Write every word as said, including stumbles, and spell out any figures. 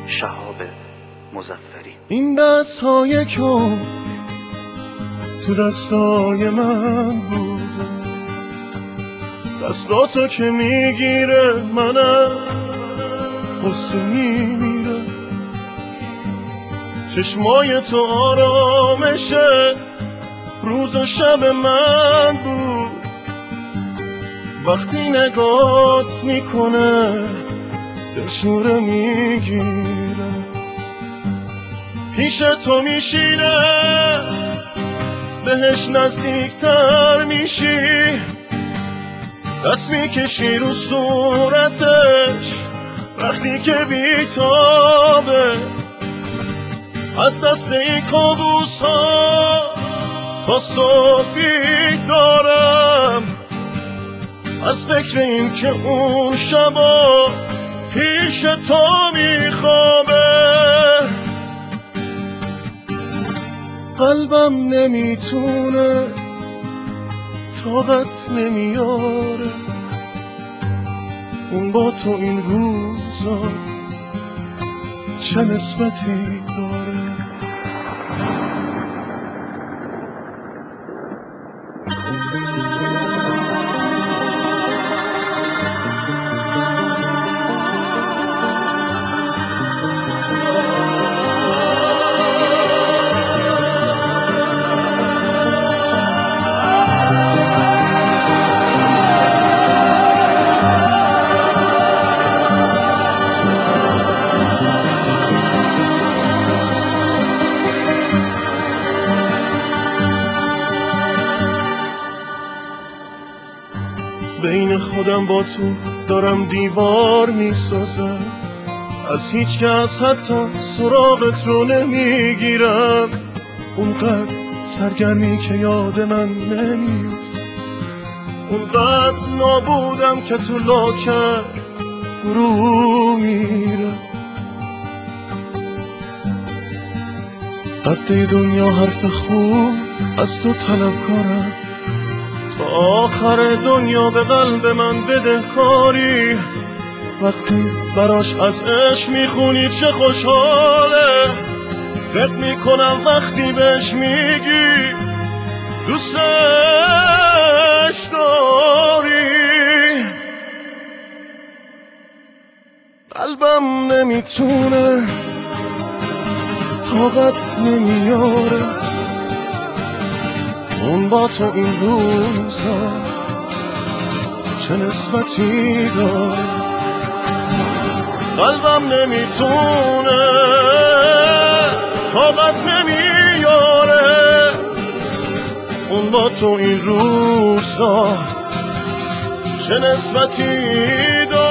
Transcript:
شهاب مظفری. این دست های کن تو دستای من بوده، دستاتو که میگیره من از غصه میمیرم، چشمای تو آرامشه روز و شب من بود، وقتی نگات میکنه دلشوره میگیره، پیش تو میشینه بهش نزدیکتر میشی، دست میکشی رو صورتش وقتی که بیتابه، از دست این کابوس ها تا صبحی دارم، از فکر این که اون شبا پیش تو میخوابه، قلبم نمیتونه طاقت نمیاره اون با تو این روزا چه نسبتی داره. بین خودم با تو دارم دیوار میسازم، از هیچ کس حتی سراغت رو نمیگیرم، اونقدر سرگرمی که یاد من نمیفت، اونقدر نابودم که تو لاکر فرو میرم، قد دنیا حرف خوب از تو طلبکارم، تا آخر دنیا به قلب من بدهکاری، وقتی براش از عشق میخونی چه خوشحاله، فکر میکنم وقتی بهش میگی دوستش داری، قلبم نمیتونه طاقت نمیاره اون با تو این روزا چه نسبتی داره، قلبم نمیتونه طاقت نمیاره اون با تو این روزا چه نسبتی داره.